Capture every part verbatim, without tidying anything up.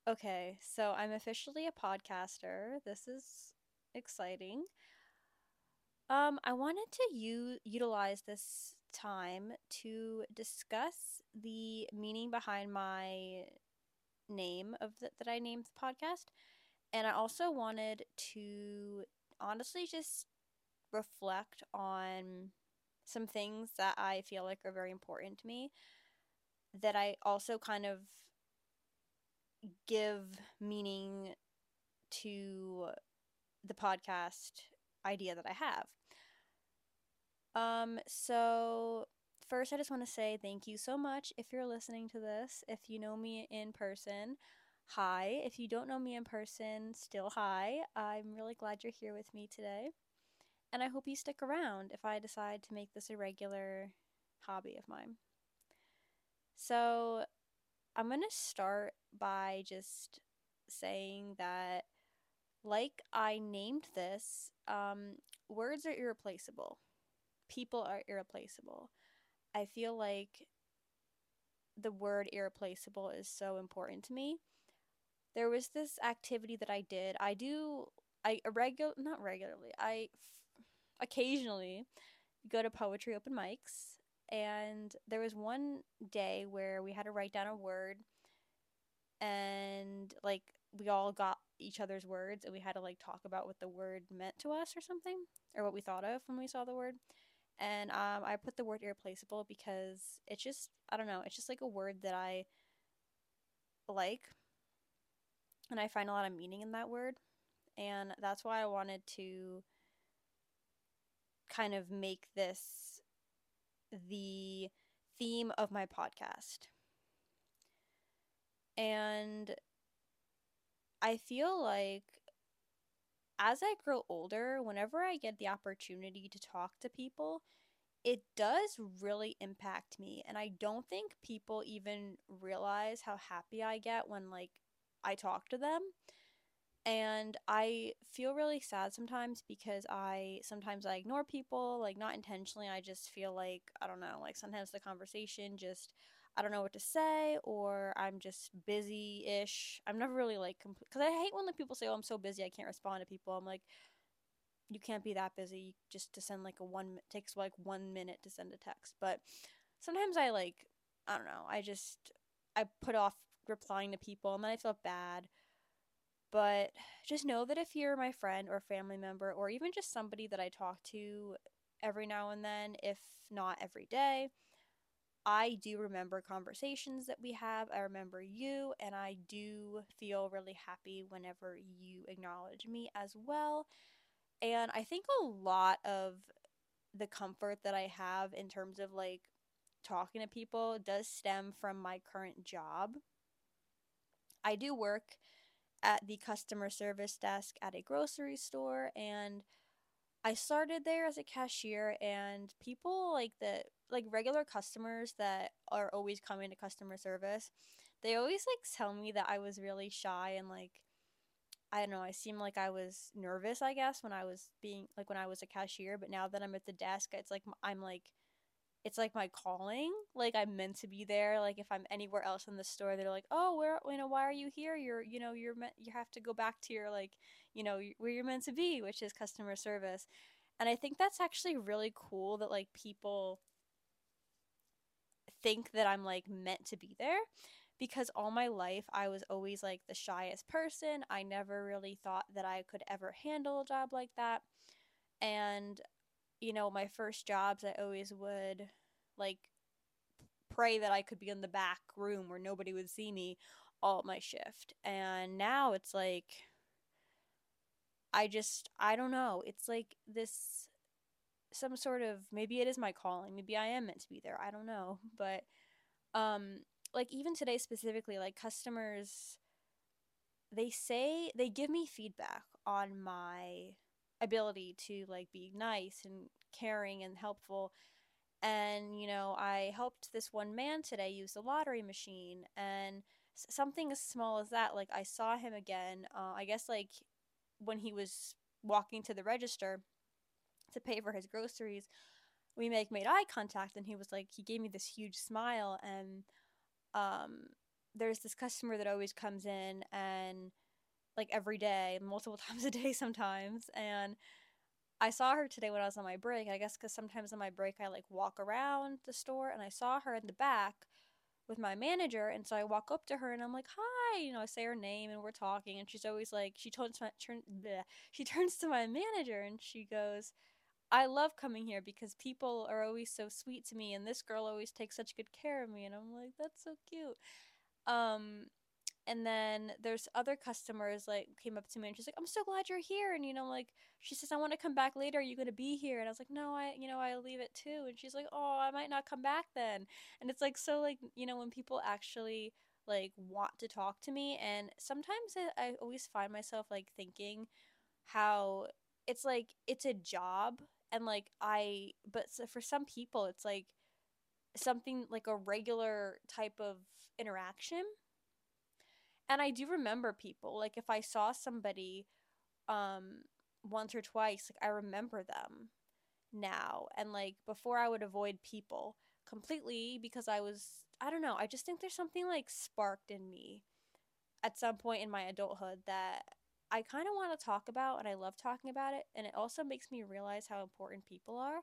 Okay, so I'm officially a podcaster. This is exciting. Um, I wanted to u utilize this time to discuss the meaning behind my name of the, that I named the podcast, and I also wanted to honestly just reflect on some things that I feel like are very important to me that I also kind of give meaning to the podcast idea that I have. Um, so first I just want to say thank you so much if you're listening to this. If you know me in person, hi. If you don't know me in person, still hi. I'm really glad you're here with me today. And I hope you stick around if I decide to make this a regular hobby of mine. So, I'm going to start by just saying that like I named this, um, words are irreplaceable. People are irreplaceable. I feel like the word irreplaceable is so important to me. There was this activity that I did. I do, I regular, not regularly, I f- occasionally go to poetry open mics. And there was one day where we had to write down a word and like we all got each other's words and we had to like talk about what the word meant to us or something or what we thought of when we saw the word. And um, I put the word irreplaceable because it's just, I don't know, it's just like a word that I like and I find a lot of meaning in that word. And that's why I wanted to kind of make this the theme of my podcast. And I feel like as I grow older, whenever I get the opportunity to talk to people, it does really impact me. And I don't think people even realize how happy I get when like I talk to them. And I feel really sad sometimes because I sometimes I ignore people, like not intentionally. I just feel like, I don't know, like sometimes the conversation just, I don't know what to say, or I'm just busy ish. I'm never really like, because I hate when like people say, oh, I'm so busy, I can't respond to people. I'm like, you can't be that busy just to send like a one, takes like one minute to send a text. But sometimes I like, I don't know, I just, I put off replying to people and then I feel bad. But just know that if you're my friend or family member, or even just somebody that I talk to every now and then, if not every day, I do remember conversations that we have. I remember you, and I do feel really happy whenever you acknowledge me as well. And I think a lot of the comfort that I have in terms of like talking to people does stem from my current job. I do work at the customer service desk at a grocery store, and I started there as a cashier. And people like the like regular customers that are always coming to customer service, they always like tell me that I was really shy and like I don't know, I seemed like I was nervous, I guess, when I was being like when I was a cashier, but now that I'm at the desk, it's like I'm like it's like my calling. Like I'm meant to be there. Like if I'm anywhere else in the store, they're like, "Oh, where you know, why are you here? You're, you know, you're meant you have to go back to your like, you know, where you're meant to be, which is customer service." And I think that's actually really cool that like people think that I'm like meant to be there because all my life I was always like the shyest person. I never really thought that I could ever handle a job like that. And you know, my first jobs I always would like pray that I could be in the back room where nobody would see me all my shift. And now it's like I just I don't know. It's like this some sort of, maybe it is my calling. Maybe I am meant to be there. I don't know. But um like even today specifically, like customers, they say they give me feedback on my ability to like be nice and caring and helpful. And you know, I helped this one man today use the lottery machine, and something as small as that, like I saw him again, uh, I guess like when he was walking to the register to pay for his groceries, we make made eye contact, and he was like he gave me this huge smile. And um there's this customer that always comes in and like every day, multiple times a day sometimes. And I saw her today when I was on my break. I guess because sometimes on my break I like walk around the store, and I saw her in the back with my manager. And so I walk up to her and I'm like, "Hi," you know, I say her name and we're talking, and she's always like, she turns to my, turn, bleh, she turns to my manager and she goes, "I love coming here because people are always so sweet to me, and this girl always takes such good care of me." And I'm like, "That's so cute." Um, and then there's other customers like came up to me and she's like, "I'm so glad you're here." And you know, like she says, "I want to come back later. Are you gonna be here?" And I was like, "No, I you know, I leave it too." And she's like, "Oh, I might not come back then." And it's like so like, you know, when people actually like want to talk to me. And sometimes I, I always find myself like thinking how it's like it's a job, and like I but so for some people it's like something like a regular type of interaction. And I do remember people, like if I saw somebody um once or twice, like I remember them now. And like before I would avoid people completely because I was, I don't know, I just think there's something like sparked in me at some point in my adulthood that I kind of want to talk about, and I love talking about it. And it also makes me realize how important people are.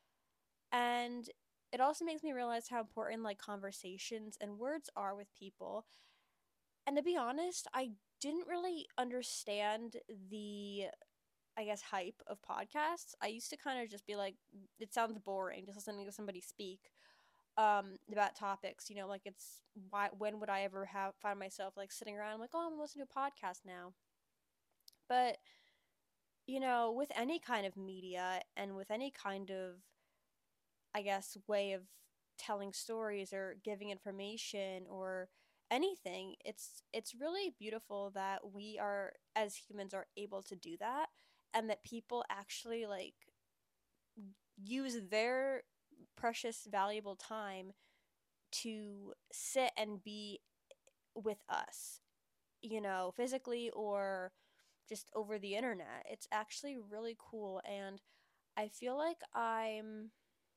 And it also makes me realize how important like conversations and words are with people. And to be honest, I didn't really understand the, I guess, hype of podcasts. I used to kind of just be like, it sounds boring just listening to somebody speak um about topics, you know, like it's why when would I ever have find myself like sitting around like, "Oh, I'm listening to a podcast now." But, you know, with any kind of media and with any kind of, I guess, way of telling stories or giving information or anything, it's it's really beautiful that we are as humans are able to do that, and that people actually like use their precious valuable time to sit and be with us, you know, physically or just over the internet. It's actually really cool. And I feel like I'm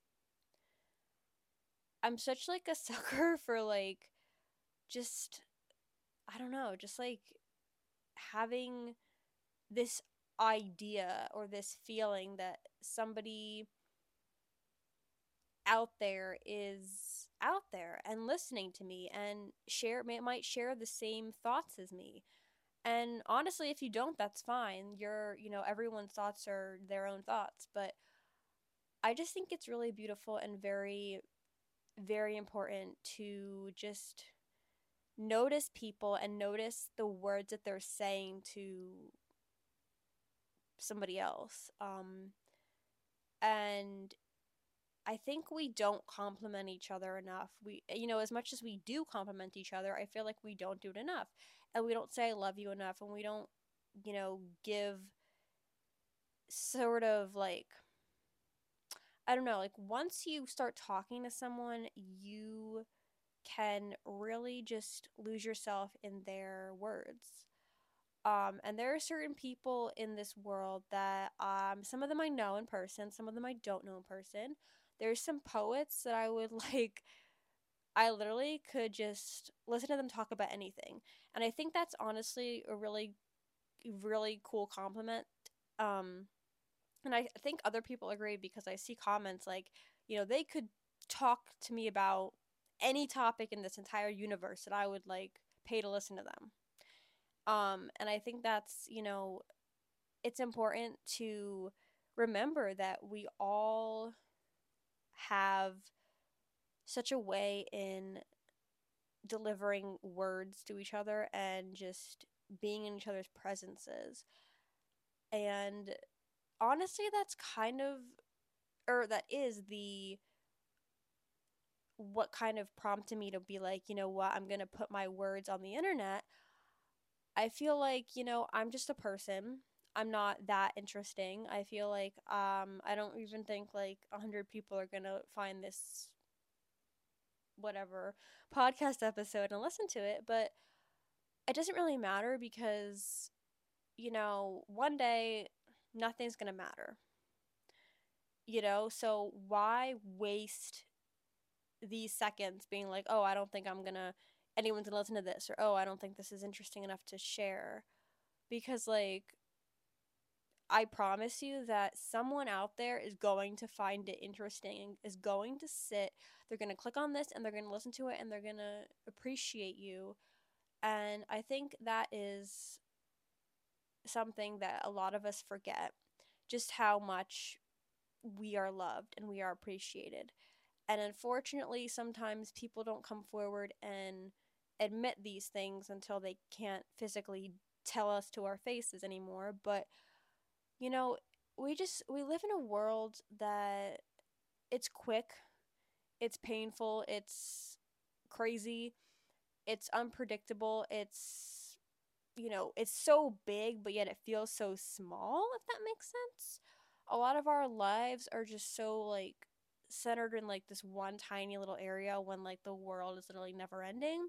I'm such like a sucker for like just, I don't know, just like having this idea or this feeling that somebody out there is out there and listening to me and share may, might share the same thoughts as me. And honestly, if you don't, that's fine. You're, you know, everyone's thoughts are their own thoughts. But I just think it's really beautiful and very, very important to just notice people and notice the words that they're saying to somebody else. Um, and I think we don't compliment each other enough. We, you know, as much as we do compliment each other, I feel like we don't do it enough. And we don't say I love you enough, and we don't, you know, give sort of like, I don't know, like once you start talking to someone, you can really just lose yourself in their words. Um, and there are certain people in this world that um, some of them I know in person, some of them I don't know in person. There's some poets that I would like, I literally could just listen to them talk about anything. And I think that's honestly a really, really cool compliment. Um, and I think other people agree because I see comments like, you know, they could talk to me about any topic in this entire universe and I would like pay to listen to them. Um, and I think that's, you know, it's important to remember that we all have such a way in delivering words to each other and just being in each other's presences. And honestly, that's kind of, or that is the, what kind of prompted me to be like, you know what, I'm going to put my words on the internet. I feel like, you know, I'm just a person. I'm not that interesting. I feel like um I don't even think like a hundred people are going to find this whatever podcast episode and listen to it, but it doesn't really matter because, you know, one day nothing's going to matter. You know, so why waste these seconds being like, "Oh, I don't think I'm going to anyone's gonna listen to this, or oh, I don't think this is interesting enough to share. Because, like, I promise you that someone out there is going to find it interesting, is going to sit, they're going to click on this and they're going to listen to it and they're going to appreciate you. And I think that is something that a lot of us forget, just how much we are loved and we are appreciated. And unfortunately, sometimes people don't come forward and admit these things until they can't physically tell us to our faces anymore. But you know, we just we live in a world that it's quick, it's painful, it's crazy, it's unpredictable, it's you know, it's so big but yet it feels so small, if that makes sense. A lot of our lives are just so like centered in like this one tiny little area when like the world is literally never ending.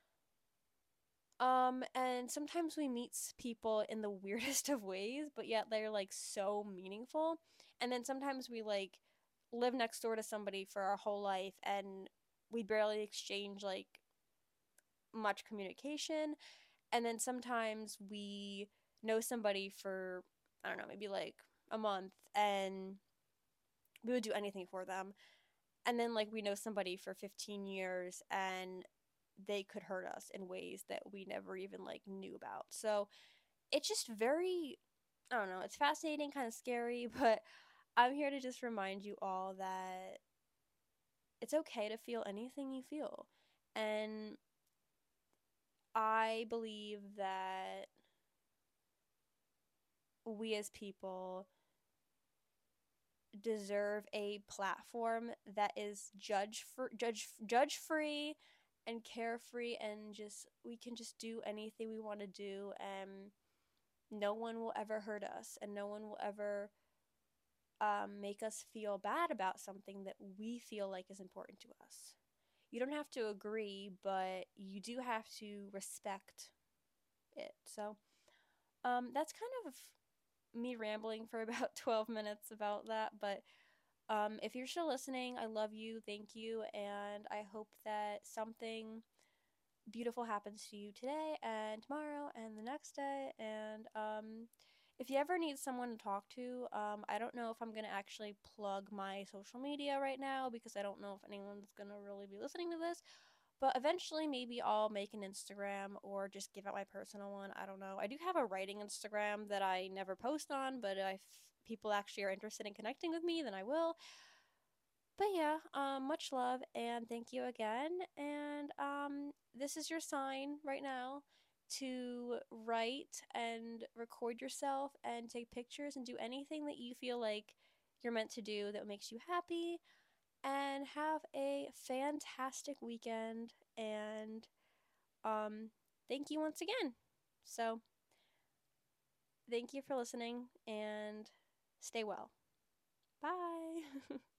Um, and sometimes we meet people in the weirdest of ways, but yet they're like so meaningful. And then sometimes we like live next door to somebody for our whole life and we barely exchange like much communication. And then sometimes we know somebody for, I don't know, maybe like a month and we would do anything for them. And then like we know somebody for fifteen years and they could hurt us in ways that we never even like knew about. So it's just very, I don't know, it's fascinating, kind of scary, but I'm here to just remind you all that it's okay to feel anything you feel. And I believe that we as people deserve a platform that is judge for judge judge free and carefree, and just we can just do anything we want to do, and no one will ever hurt us and no one will ever um, make us feel bad about something that we feel like is important to us. You don't have to agree, but you do have to respect it. So um, that's kind of me rambling for about twelve minutes about that. But um, if you're still listening, I love you. Thank you. And I hope that something beautiful happens to you today and tomorrow and the next day. And um, if you ever need someone to talk to, um, I don't know if I'm going to actually plug my social media right now because I don't know if anyone's going to really be listening to this. But eventually, maybe I'll make an Instagram or just give out my personal one. I don't know. I do have a writing Instagram that I never post on, but if people actually are interested in connecting with me, then I will. But yeah, um, much love and thank you again. And um, this is your sign right now to write and record yourself and take pictures and do anything that you feel like you're meant to do that makes you happy. And have a fantastic weekend. And um, thank you once again. So, thank you for listening and stay well. Bye.